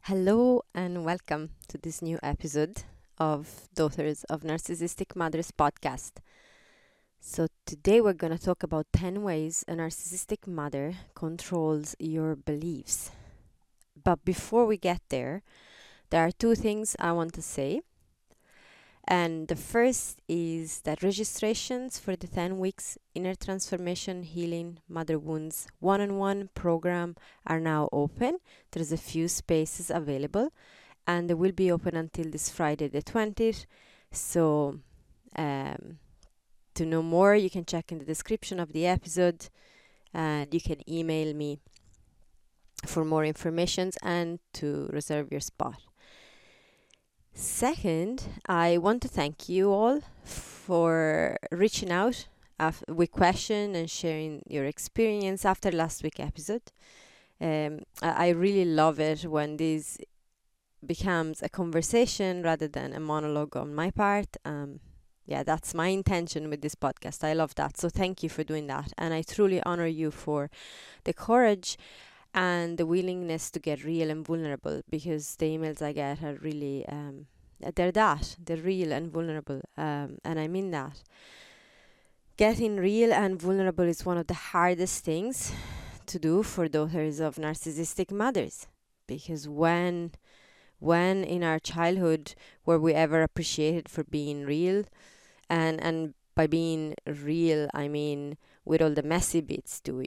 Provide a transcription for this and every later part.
Hello and welcome to this new episode of Daughters of Narcissistic Mothers podcast. So, today we're going to talk about 10 ways a narcissistic mother controls your beliefs. But before we get there are two things I want to say. And the first is that registrations for the 10 weeks Inner Transformation Healing Mother Wounds one-on-one program are now open. There's a few spaces available and they will be open until this Friday the 20th. So to know more, you can check in the description of the episode and you can email me for more information and to reserve your spot. Second, I want to thank you all for reaching out with questions and sharing your experience after last week's episode. I really love it when this becomes a conversation rather than a monologue on my part. That's my intention with this podcast. I love that. So thank you for doing that. And I truly honor you for the courage and the willingness to get real and vulnerable, because the emails I get are really, they're real and vulnerable. And I mean that. Getting real and vulnerable is one of the hardest things to do for daughters of narcissistic mothers, because when in our childhood were we ever appreciated for being real, and by being real I mean with all the messy bits too,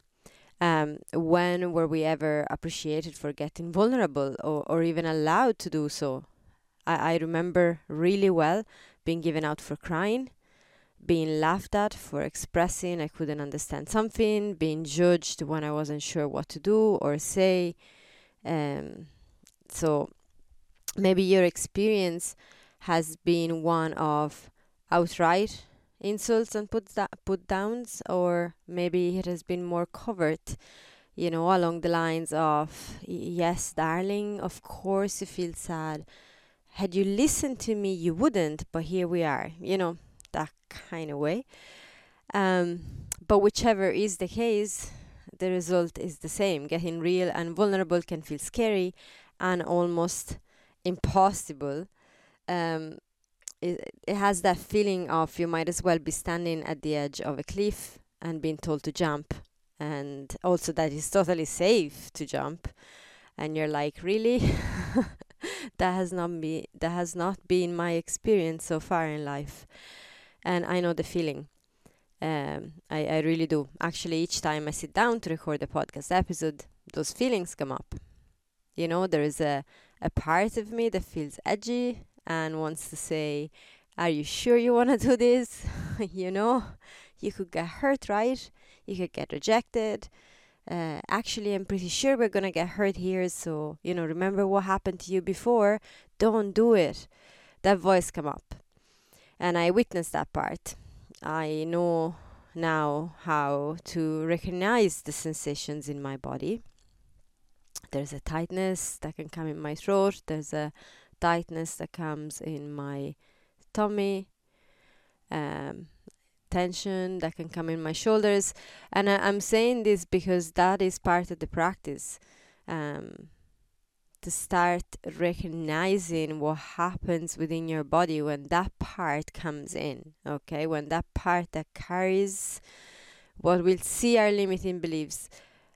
when were we ever appreciated for getting vulnerable or even allowed to do so? I remember really well being given out for crying, being laughed at for expressing I couldn't understand something, being judged when I wasn't sure what to do or say. So maybe your experience has been one of outright insults and put downs, or maybe it has been more covert, along the lines of, yes darling, of course you feel sad, had you listened to me you wouldn't, but here we are, that kind of way. But whichever is the case, the result is the same. Getting real and vulnerable can feel scary and almost impossible. It has that feeling of you might as well be standing at the edge of a cliff and being told to jump, and also that it's totally safe to jump, and you're like, really? that has not been my experience so far in life, and I know the feeling. I really do. Actually, each time I sit down to record a podcast episode, those feelings come up. There is a part of me that feels edgy and wants to say, are you sure you want to do this? You could get hurt, right? You could get rejected. Actually, I'm pretty sure we're going to get hurt here. So, remember what happened to you before? Don't do it. That voice come up. And I witnessed that part. I know now how to recognize the sensations in my body. There's a tightness that can come in my throat. There's a tightness that comes in my tummy. Tension that can come in my shoulders. And I'm saying this because that is part of the practice. To start recognizing what happens within your body when that part comes in, okay? When that part that carries what we'll see are limiting beliefs,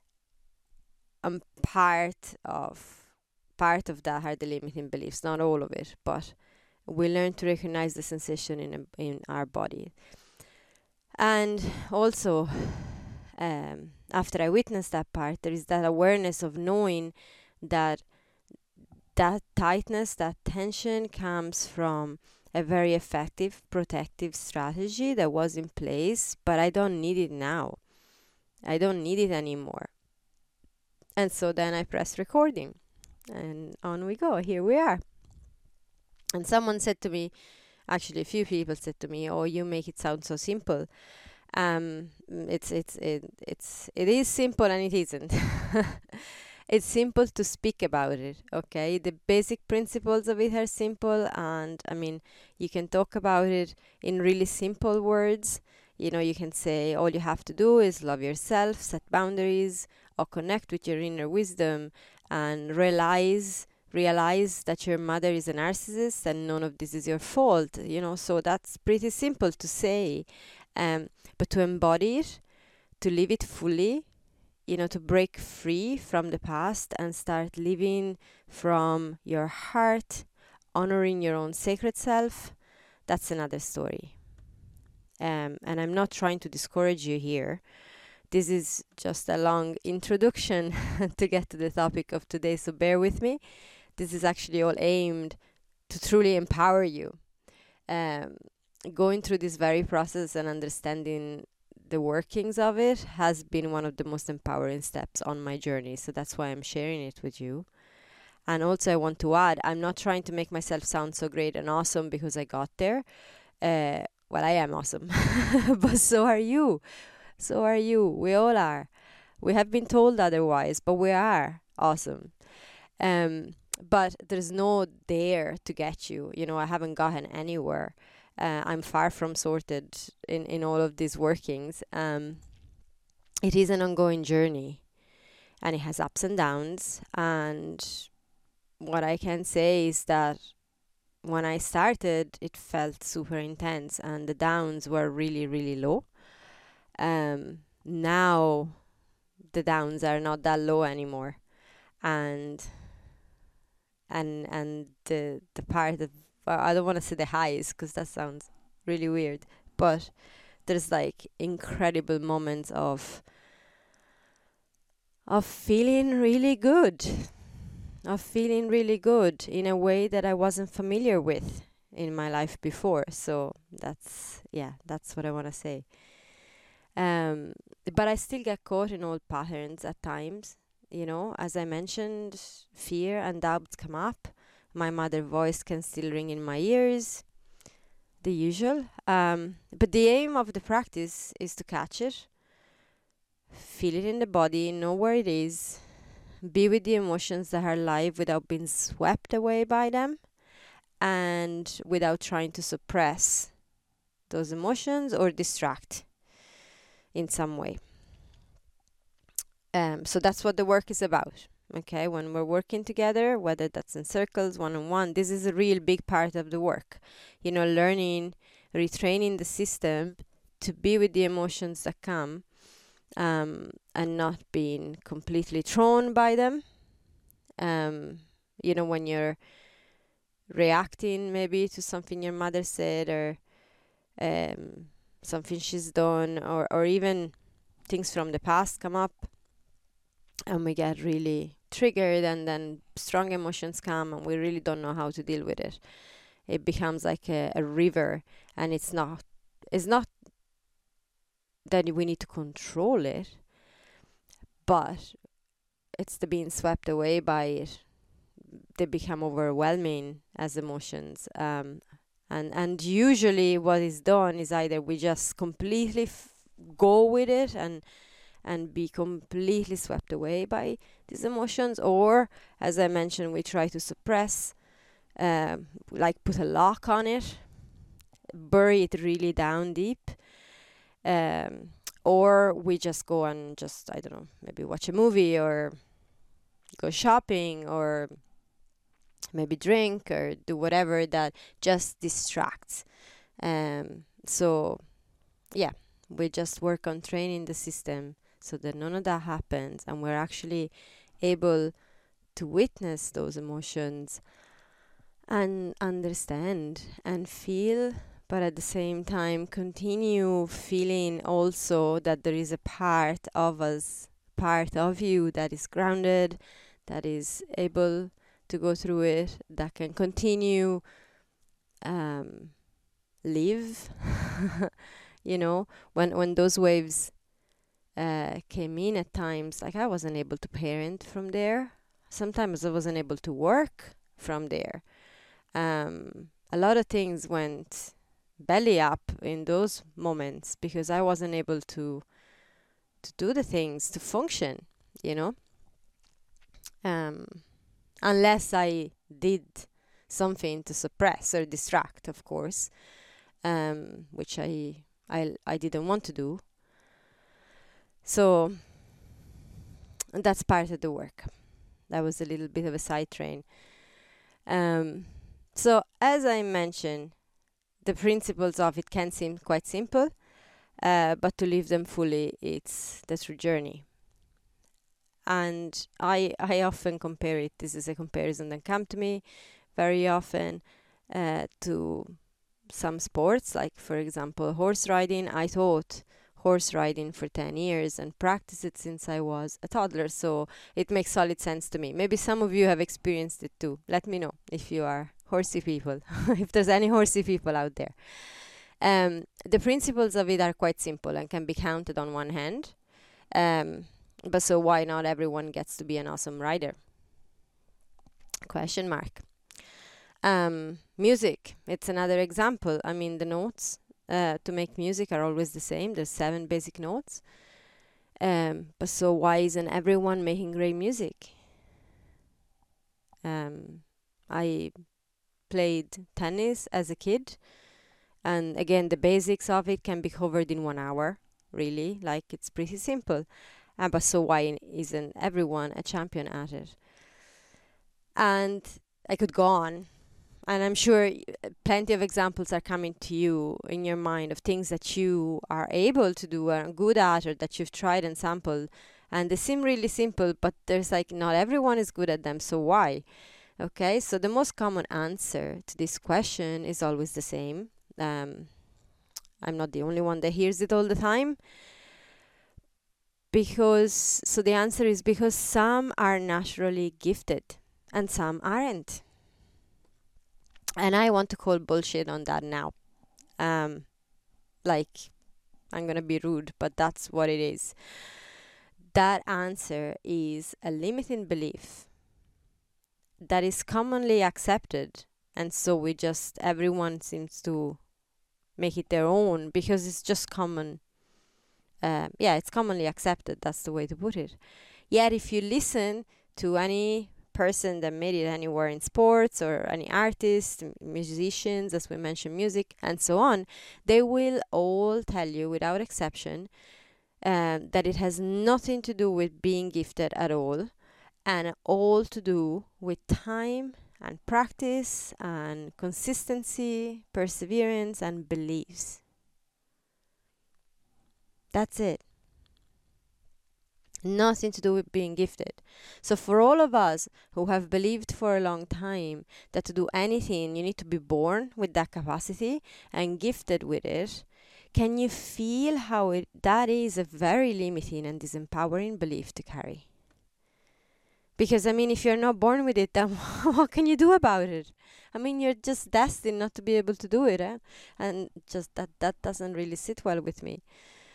part of that are the limiting beliefs, not all of it, but we learn to recognize the sensation in our body. And also, after I witnessed that part, there is that awareness of knowing that tightness, that tension comes from a very effective protective strategy that was in place, but I don't need it now. I don't need it anymore. And so then I press recording and on we go. Here we are. And someone said to me, actually a few people said to me, oh, you make it sound so simple. It is simple and it isn't. It's simple to speak about it, okay? The basic principles of it are simple, and I mean, you can talk about it in really simple words. You can say all you have to do is love yourself, set boundaries, or connect with your inner wisdom, and realize that your mother is a narcissist and none of this is your fault, so that's pretty simple to say, but to embody it, to live it fully, to break free from the past and start living from your heart, honoring your own sacred self, that's another story. And I'm not trying to discourage you here. This is just a long introduction to get to the topic of today, so bear with me. This is actually all aimed to truly empower you. Going through this very process and understanding the workings of it has been one of the most empowering steps on my journey. So that's why I'm sharing it with you. And also I want to add, I'm not trying to make myself sound so great and awesome because I got there. Well, I am awesome, but so are you. So are you. We all are. We have been told otherwise, but we are awesome. But there's no there to get you. I haven't gotten anywhere. I'm far from sorted in all of these workings. It is an ongoing journey, and it has ups and downs. And what I can say is that when I started, it felt super intense, and the downs were really, really low. Now the downs are not that low anymore, and the part of, well, I don't want to say the highs because that sounds really weird, but there's like incredible moments of feeling really good, in a way that I wasn't familiar with in my life before. So that's what I want to say. But I still get caught in old patterns at times. As I mentioned, fear and doubts come up. My mother's voice can still ring in my ears, the usual. But the aim of the practice is to catch it, feel it in the body, know where it is, be with the emotions that are alive without being swept away by them, and without trying to suppress those emotions or distract in some way. So that's what the work is about. Okay, when we're working together, whether that's in circles, one-on-one, this is a real big part of the work. Learning, retraining the system to be with the emotions that come, and not being completely thrown by them. When you're reacting maybe to something your mother said, or something she's done, or even things from the past come up, and we get really triggered, and then strong emotions come and we really don't know how to deal with it. It becomes like a river, and it's not that we need to control it, but it's the being swept away by it. They become overwhelming as emotions, and usually what is done is either we just completely go with it and be completely swept away by these emotions, or, as I mentioned, we try to suppress, like put a lock on it, bury it really down deep, or we just go and just, I don't know, maybe watch a movie or go shopping or maybe drink or do whatever that just distracts. So yeah, we just work on training the system so that none of that happens, and we're actually able to witness those emotions and understand and feel, but at the same time continue feeling also that there is a part of us, part of you that is grounded, that is able to go through it, that can continue live. When those waves came in at times, like I wasn't able to parent from there. Sometimes I wasn't able to work from there. A lot of things went belly up in those moments because I wasn't able to do the things, to function, unless I did something to suppress or distract, of course, which I didn't want to do. So that's part of the work. that was a little bit of a side train. So as I mentioned, the principles of it can seem quite simple, but to live them fully, it's the true journey. And I often compare it, this is a comparison that comes to me very often, to some sports, like for example horse riding. I taught horse riding for 10 years and practiced it since I was a toddler, so it makes solid sense to me. Maybe some of you have experienced it too. Let me know if you are horsey people, if there's any horsey people out there. The principles of it are quite simple and can be counted on one hand. But so why not everyone gets to be an awesome rider? Question mark. Music, it's another example. I mean, the notes to make music are always the same. There's 7 basic notes. But so why isn't everyone making great music? I played tennis as a kid, and again, the basics of it can be covered in 1 hour, really. Like, it's pretty simple. But so why isn't everyone a champion at it? And I could go on. And I'm sure plenty of examples are coming to you in your mind of things that you are able to do, are good at, or that you've tried and sampled. And they seem really simple, but there's like not everyone is good at them, so why? Okay, so the most common answer to this question is always the same. I'm not the only one that hears it all the time. So the answer is because some are naturally gifted and some aren't. And I want to call bullshit on that now. Like, I'm going to be rude, but that's what it is. That answer is a limiting belief that is commonly accepted. And so everyone seems to make it their own because it's just common. It's commonly accepted. That's the way to put it. Yet if you listen to any person that made it anywhere in sports, or any artists, musicians, as we mentioned, music and so on, they will all tell you without exception that it has nothing to do with being gifted at all, and all to do with time and practice and consistency, perseverance and beliefs. That's it. Nothing to do with being gifted. So for all of us who have believed for a long time that to do anything you need to be born with that capacity and gifted with it, can you feel how that is a very limiting and disempowering belief to carry? Because I mean, if you're not born with it, then what can you do about it? I mean, you're just destined not to be able to do it, and just that doesn't really sit well with me.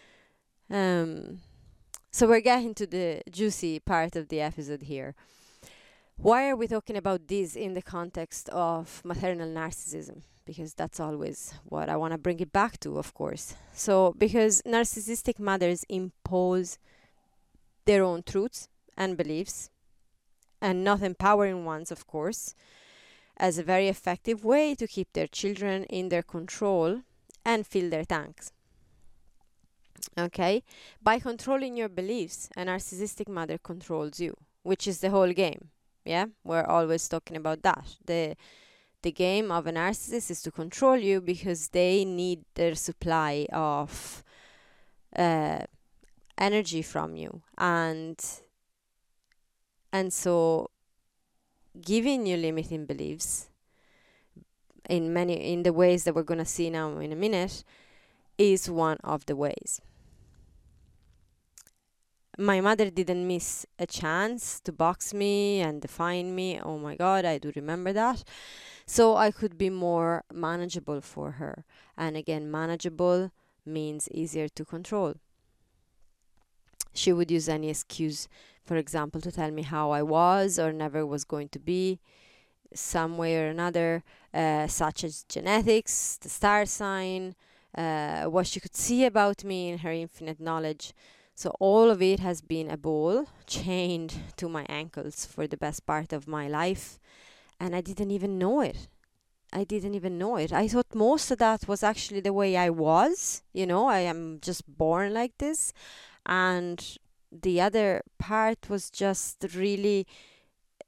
So we're getting to the juicy part of the episode here. Why are we talking about this in the context of maternal narcissism? Because that's always what I want to bring it back to, of course. So because narcissistic mothers impose their own truths and beliefs, and not empowering ones, of course, as a very effective way to keep their children in their control and fill their tanks. Okay, by controlling your beliefs, a narcissistic mother controls you, which is the whole game. Yeah, we're always talking about that. The game of a narcissist is to control you because they need their supply of energy from you, and so giving you limiting beliefs in the ways that we're going to see now in a minute is one of the ways. My mother didn't miss a chance to box me and define me. Oh my God, I do remember that. So I could be more manageable for her. And again, manageable means easier to control. She would use any excuse, for example, to tell me how I was or never was going to be, some way or another, such as genetics, the star sign, what she could see about me in her infinite knowledge. So all of it has been a ball chained to my ankles for the best part of my life. And I didn't even know it. I thought most of that was actually the way I was. I am just born like this. And the other part was just really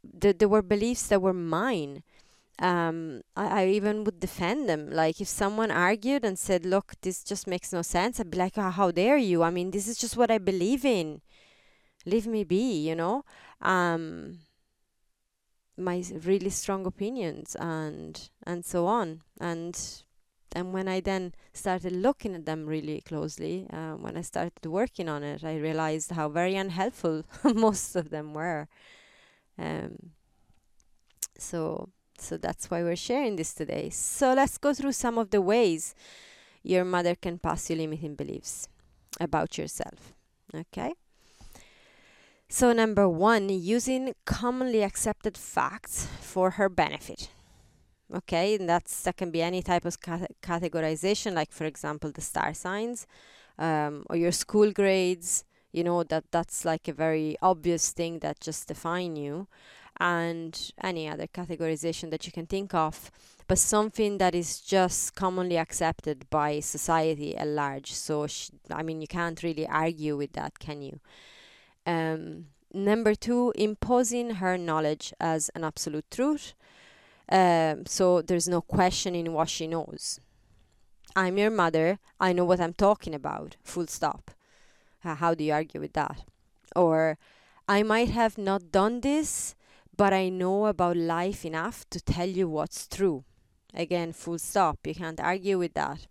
there were beliefs that were mine. I even would defend them. Like if someone argued and said, "Look, this just makes no sense," I'd be like, "Oh, how dare you? I mean, this is just what I believe in. Leave me be," you know. Um, my really strong opinions and so on. And when I then started looking at them really closely, when I started working on it, I realized how very unhelpful most of them were. Um, so so that's why we're sharing this today. So let's go through some of the ways your mother can pass you limiting beliefs about yourself. Okay? So number 1, using commonly accepted facts for her benefit. Okay, and that can be any type of categorization, like for example the star signs, or your school grades. You know, that's like a very obvious thing that just define you, and any other categorization that you can think of, but something that is just commonly accepted by society at large. So I mean, you can't really argue with that, can you? Number 2, imposing her knowledge as an absolute truth. So there's no questioning what she knows. I'm your mother. I know what I'm talking about. Full stop. How do you argue with that? Or I might have not done this, but I know about life enough to tell you what's true. Again, full stop. You can't argue with that.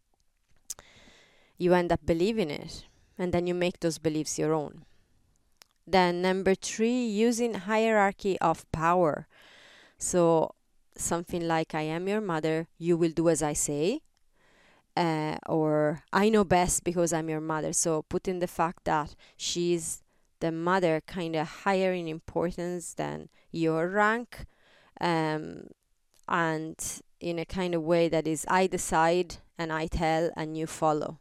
You end up believing it, and then you make those beliefs your own. Then number 3, using hierarchy of power. So something like, I am your mother, you will do as I say, or I know best because I'm your mother. So putting the fact that she's the mother kind of higher in importance than your rank, and in a kind of way that is, I decide and I tell and you follow.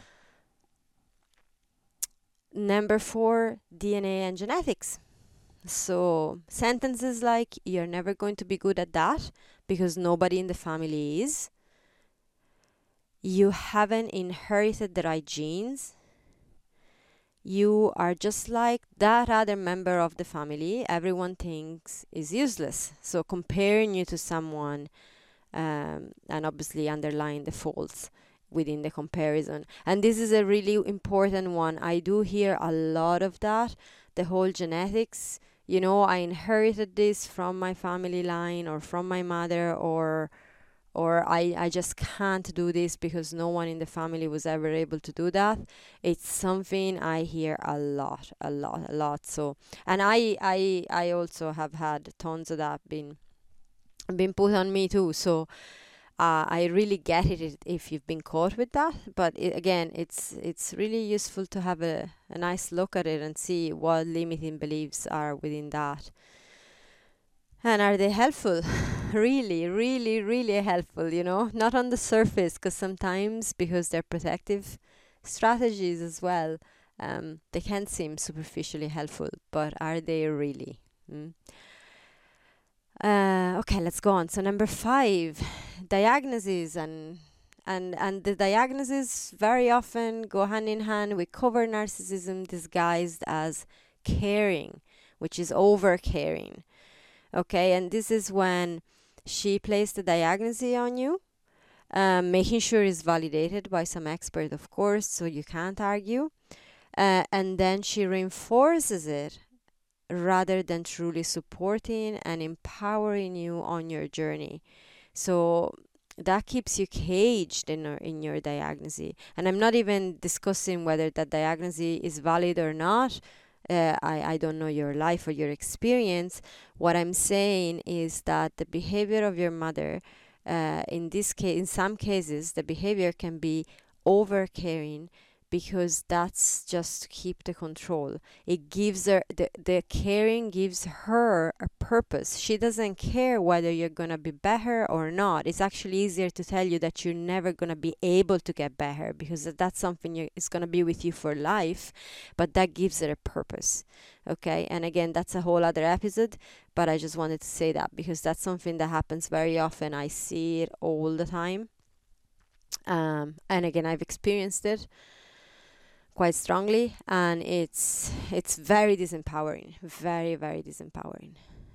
Number 4, DNA and genetics. So sentences like, you're never going to be good at that because nobody in the family is. You haven't inherited the right genes. You are just like that other member of the family everyone thinks is useless. So comparing you to someone, and obviously underlying the faults within the comparison. And this is a really important one. I do hear a lot of that. The whole genetics, you know, I inherited this from my family line or from my mother, or I just can't do this because no one in the family was ever able to do that. It's something I hear a lot. So, and I also have had tons of that been put on me too. So I really get it if you've been caught with that. But again, it's really useful to have a nice look at it and see what limiting beliefs are within that. And are they helpful? Really, really, really helpful, you know? Not on the surface, because sometimes, because they're protective strategies as well, they can seem superficially helpful, but are they really? Okay, let's go on. So number 5, diagnoses and the diagnoses very often go hand in hand with covert narcissism disguised as caring, which is over caring. Okay, and this is when she placed the diagnosis on you, making sure it's validated by some expert, of course, so you can't argue. And then she reinforces it rather than truly supporting and empowering you on your journey. So that keeps you caged in your diagnosis. And I'm not even discussing whether that diagnosis is valid or not. I don't know your life or your experience. What I'm saying is that the behavior of your mother, in this case, in some cases, the behavior can be over caring, because that's just to keep the control. It gives her, the caring gives her a purpose. She doesn't care whether you're gonna be better or not. It's actually easier to tell you that you're never gonna be able to get better, because that's something is gonna be with you for life, but that gives it a purpose. Okay, and again, that's a whole other episode, but I just wanted to say that because that's something that happens very often. I see it all the time. And again, I've experienced it quite strongly, and it's very disempowering, very, very disempowering.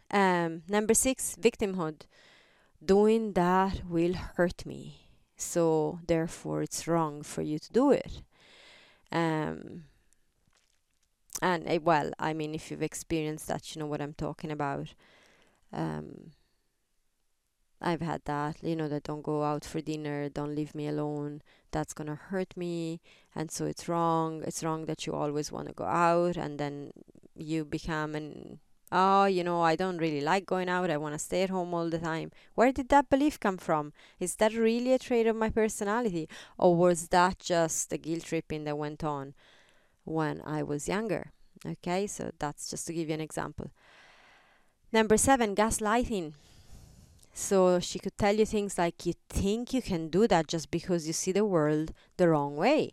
Number 6, victimhood. Doing that will hurt me, so therefore it's wrong for you to do it. Um, and well, I mean, if you've experienced that, you know what I'm talking about. Um, I've had that, that don't go out for dinner, don't leave me alone, that's gonna hurt me, and so it's wrong. It's wrong that you always want to go out, and then you become oh, I don't really like going out, I want to stay at home all the time. Where did that belief come from? Is that really a trait of my personality, or was that just the guilt tripping that went on when I was younger? Okay, so that's just to give you an example. Number 7, gaslighting. So she could tell you things like, you think you can do that just because you see the world the wrong way.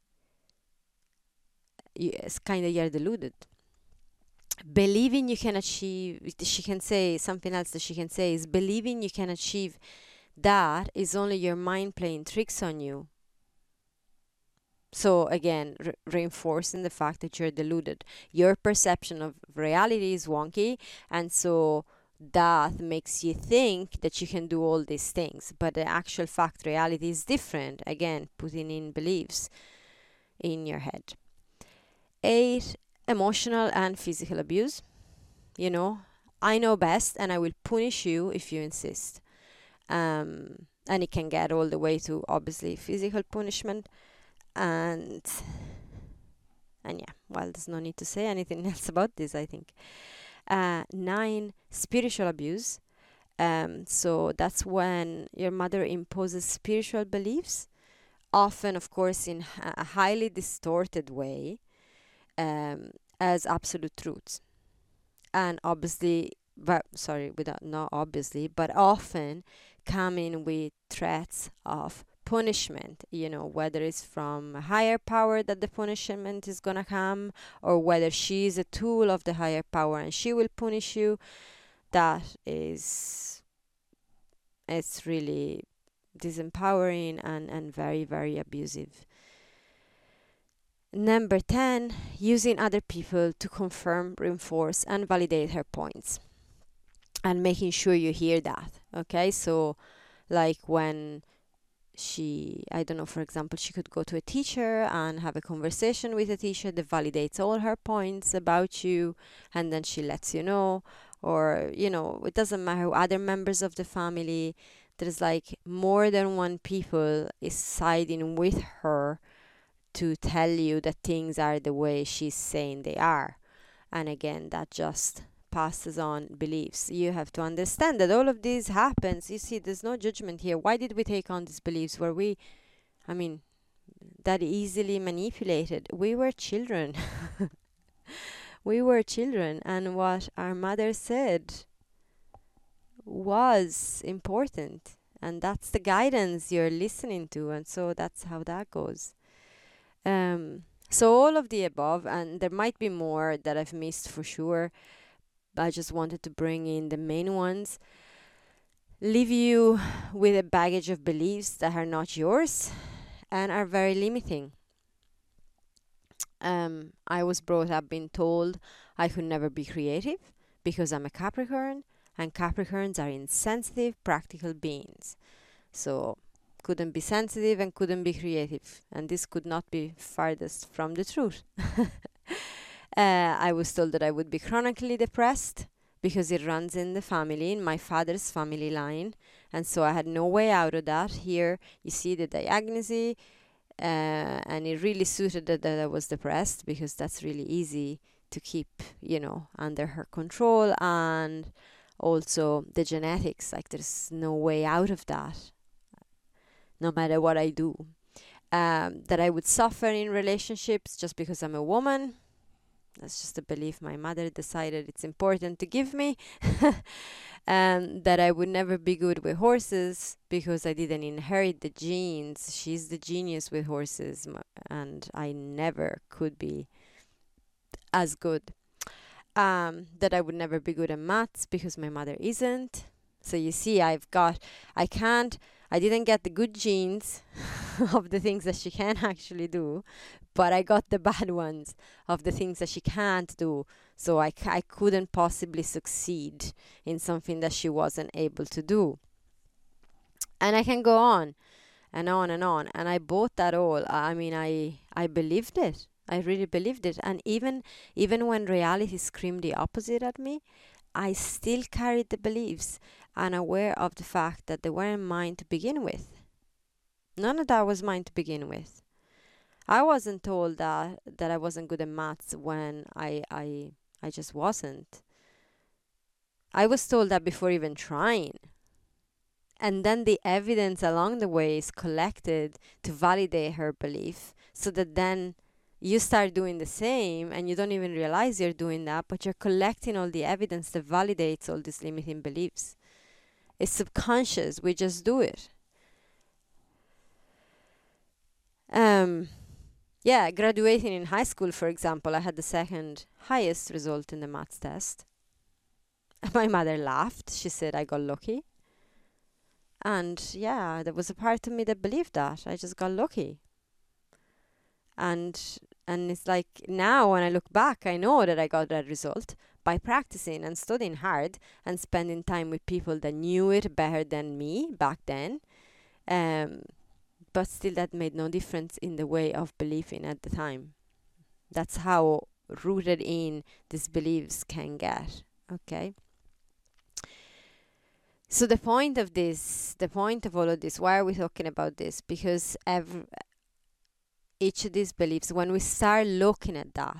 It's kind of, you're deluded. Believing you can achieve, she can say something else that she can say is, believing you can achieve that is only your mind playing tricks on you. So again, reinforcing the fact that you're deluded. Your perception of reality is wonky, and so that makes you think that you can do all these things, but the actual fact, reality is different. Again, putting in beliefs in your head. 8, emotional and physical abuse. I know best and I will punish you if you insist. And it can get all the way to, obviously, physical punishment. And yeah, well, there's no need to say anything else about this, I think. 9, spiritual abuse. So that's when your mother imposes spiritual beliefs, often, of course, in a highly distorted way, as absolute truths. And obviously, but not obviously, but often coming with threats of punishment, whether it's from a higher power that the punishment is going to come, or whether she is a tool of the higher power and she will punish you. It's really disempowering and very, very abusive. Number 10, using other people to confirm, reinforce, and validate her points, and making sure you hear that. Okay, so like when I don't know, for example, she could go to a teacher and have a conversation with a teacher that validates all her points about you, and then she lets you know. Or, it doesn't matter, other members of the family, there's like more than one people is siding with her to tell you that things are the way she's saying they are. And again, that just passes on beliefs. You have to understand that all of this happens. You see, there's no judgment here. Why did we take on these beliefs? Were we, that easily manipulated? We were children. We were children, and what our mother said was important. And that's the guidance you're listening to. And so that's how that goes. So all of the above, and there might be more that I've missed for sure. I just wanted to bring in the main ones. Leave you with a baggage of beliefs that are not yours and are very limiting. I was brought up being told I could never be creative because I'm a Capricorn, and Capricorns are insensitive, practical beings. So couldn't be sensitive and couldn't be creative, and this could not be farthest from the truth. I was told that I would be chronically depressed because it runs in the family, in my father's family line, and so I had no way out of that. Here you see the diagnosis, and it really suited that I was depressed, because that's really easy to keep, under her control, and also the genetics, like there's no way out of that, no matter what I do. That I would suffer in relationships just because I'm a woman. That's just a belief my mother decided it's important to give me. That I would never be good with horses because I didn't inherit the genes. She's the genius with horses, and I never could be as good. That I would never be good at maths because my mother isn't. So you see, I didn't get the good genes of the things that she can actually do, but I got the bad ones of the things that she can't do. So I couldn't possibly succeed in something that she wasn't able to do. And I can go on and on and on. And I bought that all. I mean, I believed it. I really believed it. And even when reality screamed the opposite at me, I still carried the beliefs, and aware of the fact that they weren't mine to begin with. None of that was mine to begin with. I wasn't told that I wasn't good at maths when I just wasn't. I was told that before even trying. And then the evidence along the way is collected to validate her belief, so that then you start doing the same and you don't even realize you're doing that, but you're collecting all the evidence that validates all these limiting beliefs. It's subconscious, we just do it. Graduating in high school, for example, I had the second highest result in the maths test. My mother laughed. She said I got lucky. And yeah, there was a part of me that believed that. I just got lucky. And it's like now when I look back, I know that I got that result by practicing and studying hard and spending time with people that knew it better than me back then. But still, that made no difference in the way of believing at the time. That's how rooted in these beliefs can get. Okay. So the point of all of this, why are we talking about this? Because each of these beliefs, when we start looking at that,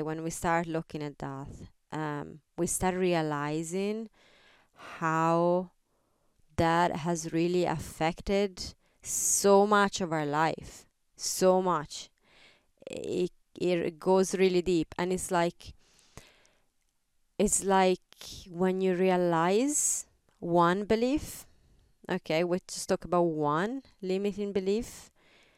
we start realizing how that has really affected so much of our life. So much. It goes really deep. And it's like when you realize one belief, okay, we just talk about one limiting belief,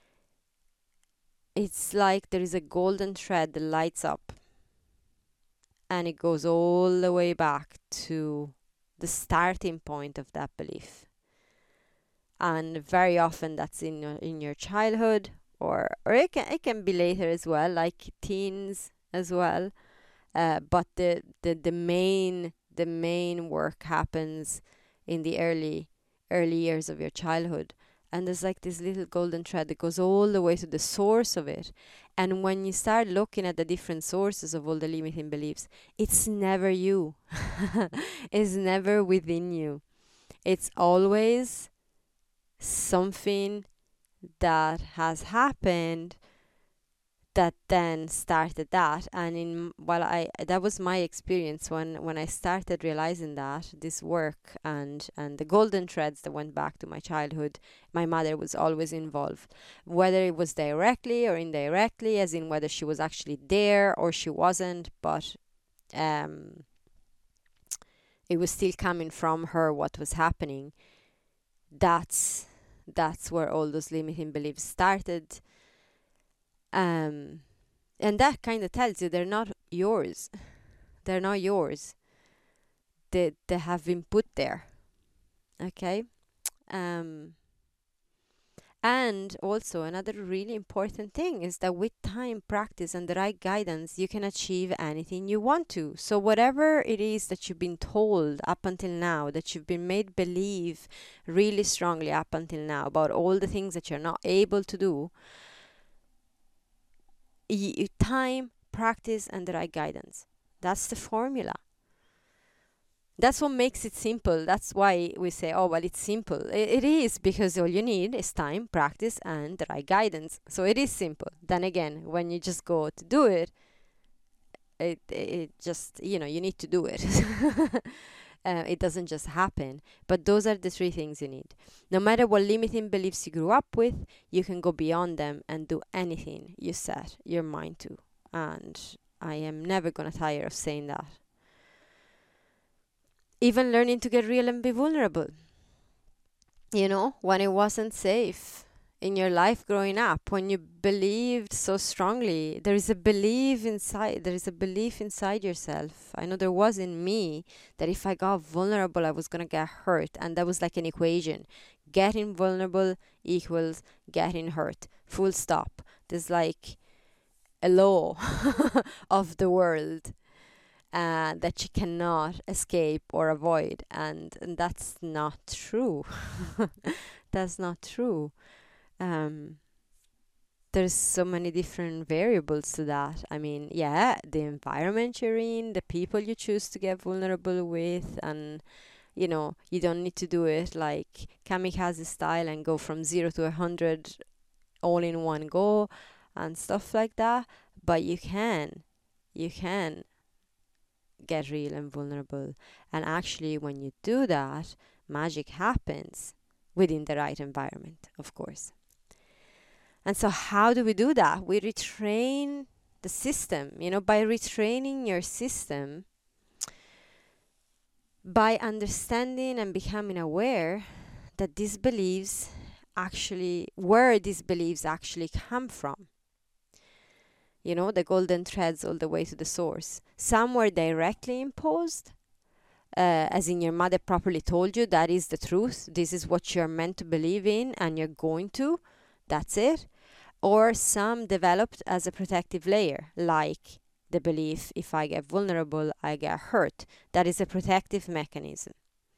it's like there is a golden thread that lights up and it goes all the way back to the starting point of that belief. And very often that's in your childhood, or it can be later as well, like teens as well. But the main work happens in the early years of your childhood. And there's like this little golden thread that goes all the way to the source of it. And when you start looking at the different sources of all the limiting beliefs, it's never you. It's never within you. It's always something that has happened that then started that. And that was my experience when I started realizing that this work and the golden threads that went back to my childhood, my mother was always involved, whether it was directly or indirectly, as in whether she was actually there or she wasn't, but it was still coming from her what was happening. That's where all those limiting beliefs started. And that kind of tells you they're not yours. They're not yours. They have been put there. Okay? And also another really important thing is that with time, practice, and the right guidance, you can achieve anything you want to. So whatever it is that you've been told up until now, that you've been made believe really strongly up until now about all the things that you're not able to do, time, practice, and the right guidance. That's the formula. That's what makes it simple. That's why we say, oh, well, it's simple. It is, because all you need is time, practice, and the right guidance. So it is simple. Then again, when you just go to do it, it just, you need to do it. It doesn't just happen. But those are the three things you need. No matter what limiting beliefs you grew up with, you can go beyond them and do anything you set your mind to. And I am never going to tire of saying that. Even learning to get real and be vulnerable. When it wasn't safe in your life growing up, when you believed so strongly, there is a belief inside yourself. I know there was in me that if I got vulnerable, I was going to get hurt. And that was like an equation. Getting vulnerable equals getting hurt. Full stop. There's like a law of the world that you cannot escape or avoid, and that's not true. That's not true. Um, there's so many different variables to that. I mean, yeah, the environment you're in, the people you choose to get vulnerable with, and you don't need to do it like kamikaze style and go from 0 to 100 all in one go and stuff like that. But you can get real and vulnerable. And actually, when you do that, magic happens within the right environment, of course. And so, how do we do that? We retrain the system, by retraining your system, by understanding and becoming aware that these beliefs where these beliefs actually come from. The golden threads all the way to the source. Some were directly imposed, as in your mother properly told you that is the truth, this is what you're meant to believe in, and you're going to, that's it. Or some developed as a protective layer, like the belief if I get vulnerable, I get hurt. That is a protective mechanism.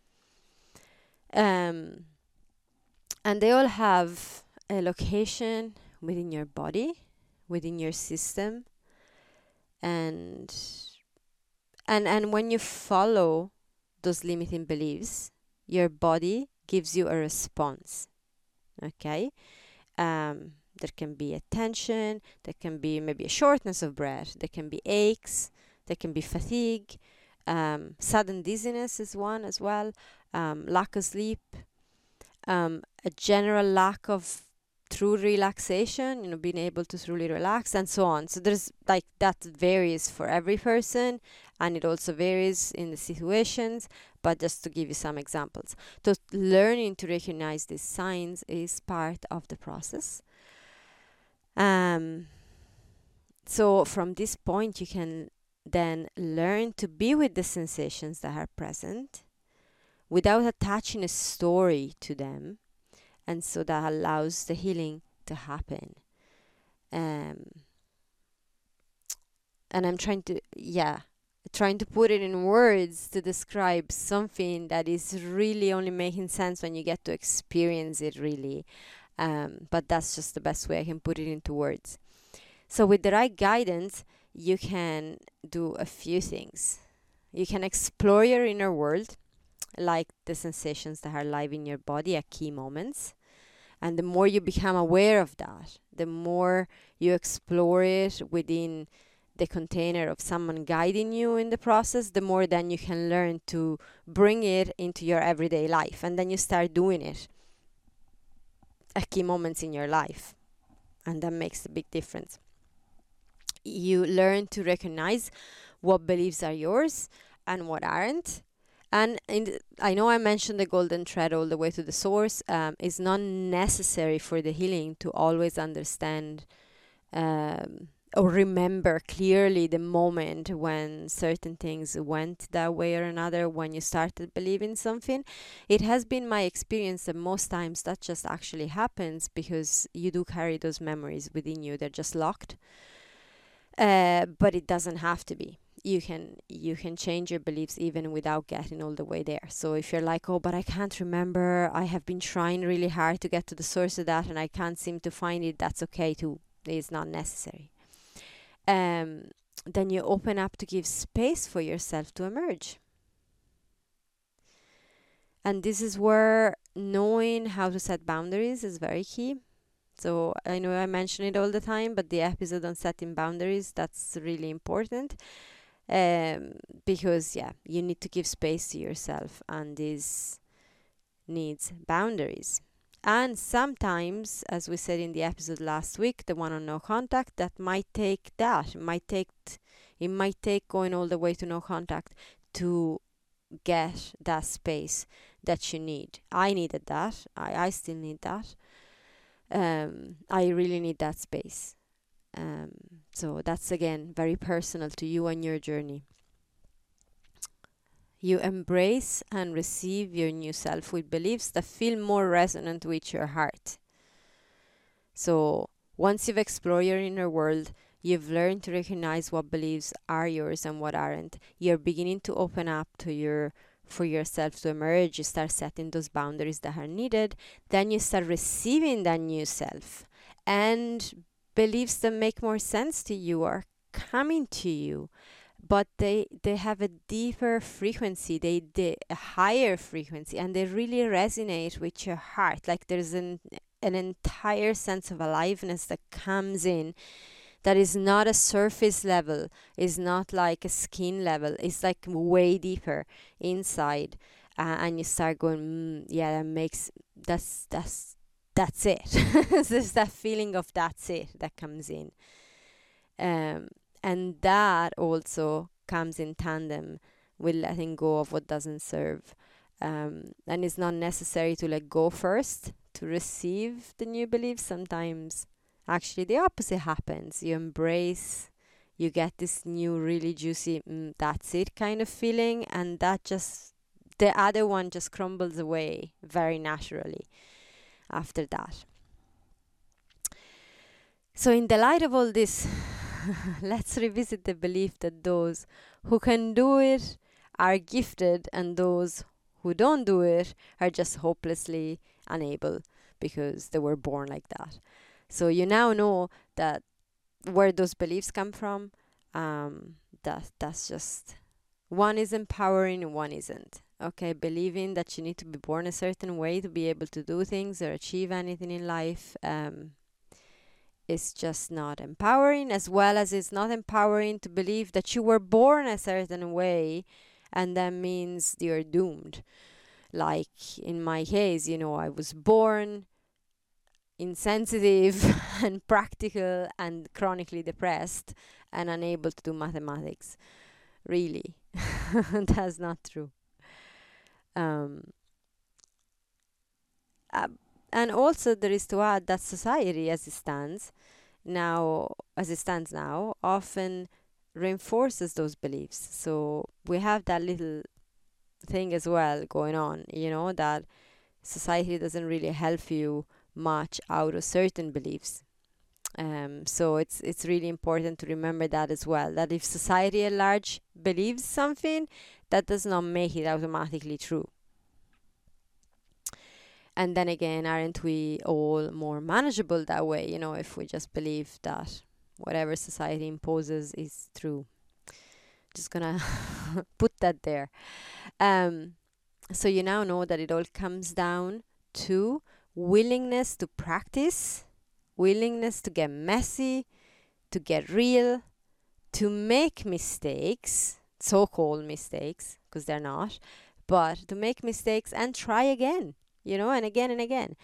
And they all have a location within your body, within your system, and when you follow those limiting beliefs, your body gives you a response. Okay? There can be a tension, there can be maybe a shortness of breath, there can be aches, there can be fatigue, sudden dizziness is one as well, lack of sleep, a general lack of true relaxation, being able to truly relax, and so on. So there's that varies for every person, and it also varies in the situations, but just to give you some examples. So learning to recognize these signs is part of the process. So from this point, you can then learn to be with the sensations that are present without attaching a story to them. And so that allows the healing to happen. And I'm trying to put it in words to describe something that is really only making sense when you get to experience it really. But that's just the best way I can put it into words. So with the right guidance, you can do a few things. You can explore your inner world, like the sensations that are live in your body at key moments. And the more you become aware of that, the more you explore it within the container of someone guiding you in the process, the more then you can learn to bring it into your everyday life. And then you start doing it at key moments in your life. And that makes a big difference. You learn to recognize what beliefs are yours and what aren't. And I know I mentioned the golden thread all the way to the source. It's not necessary for the healing to always understand or remember clearly the moment when certain things went that way or another, when you started believing something. It has been my experience that most times that just actually happens because you do carry those memories within you. They're just locked. But it doesn't have to be. You can change your beliefs even without getting all the way there. So if you're like, oh, but I can't remember, I have been trying really hard to get to the source of that and I can't seem to find it, that's okay too. It's not necessary. Then you open up to give space for yourself to emerge. And this is where knowing how to set boundaries is very key. So I know I mention it all the time, but the episode on setting boundaries, that's really important. Because you need to give space to yourself, and this needs boundaries. And sometimes, as we said in the episode last week, the one on no contact, that might take that. It might take going all the way to no contact to get that space that you need. I needed that. I still need that. I really need that space. So that's again very personal to you and your journey. You embrace and receive your new self with beliefs that feel more resonant with your heart. So once you've explored your inner world, You've learned to recognize what beliefs are yours and what aren't. You're beginning to open up for yourself to emerge. You start setting those boundaries that are needed. Then you start receiving that new self. And beliefs that make more sense to you are coming to you. But they have a deeper frequency, they a higher frequency, and they really resonate with your heart. Like there's an entire sense of aliveness that comes in, that is not a surface level, is not like a skin level, it's like way deeper inside. And you start going, yeah, that's it. There's that feeling of that's it that comes in. And that also comes in tandem with letting go of what doesn't serve. And it's not necessary to let go first to receive the new beliefs. Sometimes actually the opposite happens. You embrace, you get this new really juicy that's it kind of feeling, and that just, the other one just crumbles away very naturally after that. So in the light of all this, let's revisit the belief that those who can do it are gifted, and those who don't do it are just hopelessly unable because they were born like that. So you now know that where those beliefs come from. That's just, one is empowering and one isn't. Okay, believing that you need to be born a certain way to be able to do things or achieve anything in life. It's just not empowering, as well as it's not empowering to believe that you were born a certain way and that means you're doomed. Like in my case, I was born insensitive and practical and chronically depressed and unable to do mathematics. Really, that's not true. Um, uh, and also there is to add that society as it stands now often reinforces those beliefs. So we have that little thing as well going on, that society doesn't really help you much out of certain beliefs. So it's really important to remember that as well, that if society at large believes something, that does not make it automatically true. And then again, aren't we all more manageable that way, if we just believe that whatever society imposes is true? Just gonna put that there. So you now know that it all comes down to willingness to practice, willingness to get messy, to get real, to make mistakes, so-called mistakes, because they're not, but to make mistakes and try again, and again and again.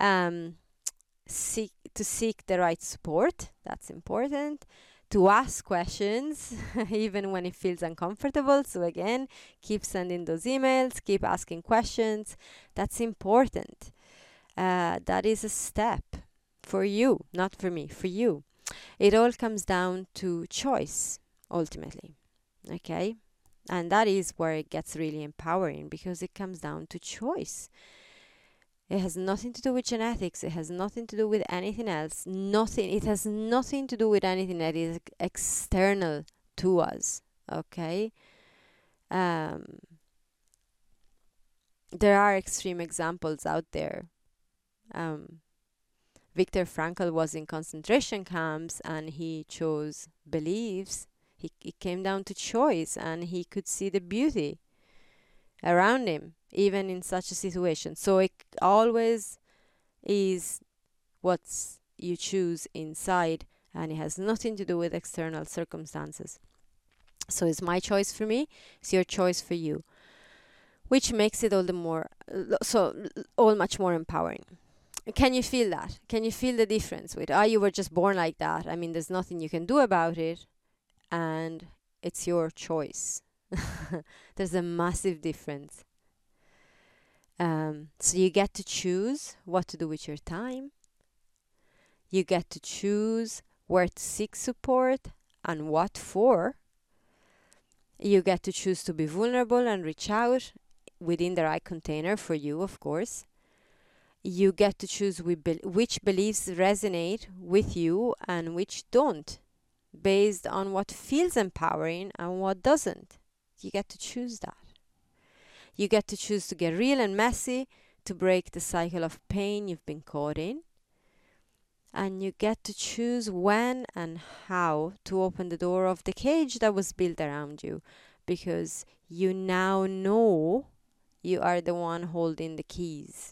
Seek the right support, that's important. To ask questions, even when it feels uncomfortable. So again, keep sending those emails, keep asking questions. That's important. That is a step for you, not for me, for you. It all comes down to choice, ultimately. Okay? And that is where it gets really empowering, because it comes down to choice. It has nothing to do with genetics. It has nothing to do with anything else. Nothing. It has nothing to do with anything that is external to us. Okay? There are extreme examples out there. Viktor Frankl was in concentration camps and he chose beliefs. It came down to choice, and he could see the beauty around him, even in such a situation. So it always is what you choose inside, and it has nothing to do with external circumstances. So it's my choice for me, it's your choice for you, which makes it all much more empowering. Can you feel that? Can you feel the difference with, you were just born like that? I mean, there's nothing you can do about it, and it's your choice. There's a massive difference. So you get to choose what to do with your time. You get to choose where to seek support and what for. You get to choose to be vulnerable and reach out within the right container for you, of course. You get to choose which beliefs resonate with you and which don't. based on what feels empowering and what doesn't. You get to choose that. You get to choose to get real and messy, to break the cycle of pain you've been caught in. And you get to choose when and how to open the door of the cage that was built around you, because you now know you are the one holding the keys.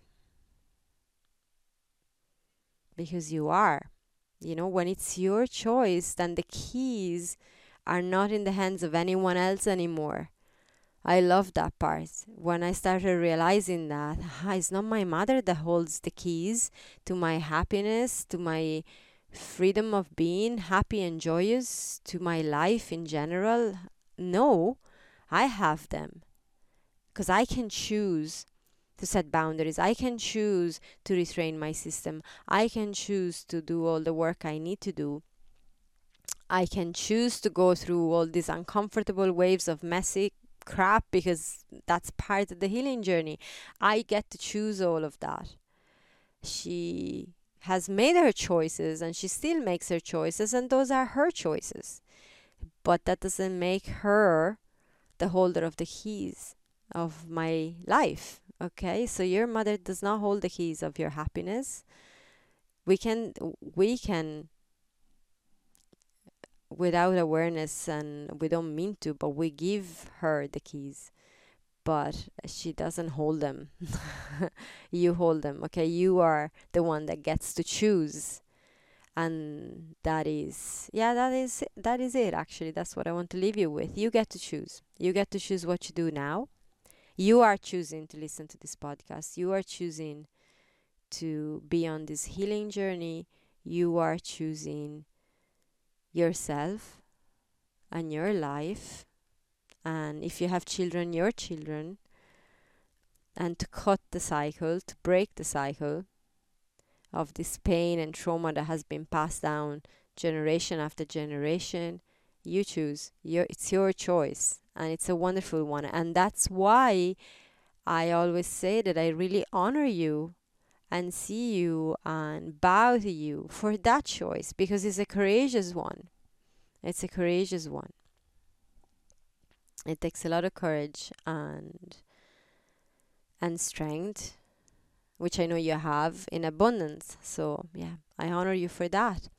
Because you are. When it's your choice, then the keys are not in the hands of anyone else anymore. I love that part. When I started realizing that it's not my mother that holds the keys to my happiness, to my freedom of being happy and joyous, to my life in general. No, I have them. Because I can choose to set boundaries. I can choose to retrain my system. I can choose to do all the work I need to do. I can choose to go through all these uncomfortable waves of messy crap, because that's part of the healing journey. I get to choose all of that. She has made her choices and she still makes her choices, and those are her choices. But that doesn't make her the holder of the keys of my life. Okay, so your mother does not hold the keys of your happiness. We can without awareness, and we don't mean to, but we give her the keys, but she doesn't hold them. You hold them. Okay, you are the one that gets to choose. And that is it. Actually, that's what I want to leave you with. You get to choose. You get to choose what you do now. You are choosing to listen to this podcast. You are choosing to be on this healing journey. You are choosing yourself and your life. And if you have children, your children. And to cut the cycle, to break the cycle of this pain and trauma that has been passed down generation after generation. You choose. It's your choice, and it's a wonderful one. And that's why I always say that I really honor you and see you and bow to you for that choice, because it's a courageous one. It's a courageous one. It takes a lot of courage and strength, which I know you have in abundance. So yeah, I honor you for that.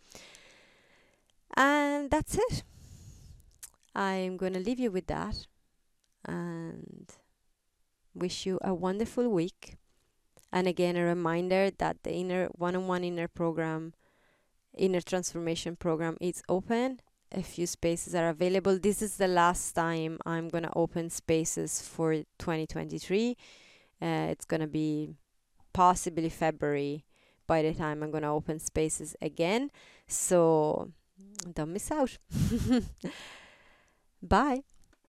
And that's it. I'm going to leave you with that and wish you a wonderful week. And again, a reminder that the inner one-on-one inner transformation program is open. A few spaces are available. This is the last time I'm going to open spaces for 2023. It's going to be possibly February by the time I'm going to open spaces again. So don't miss out. Bye.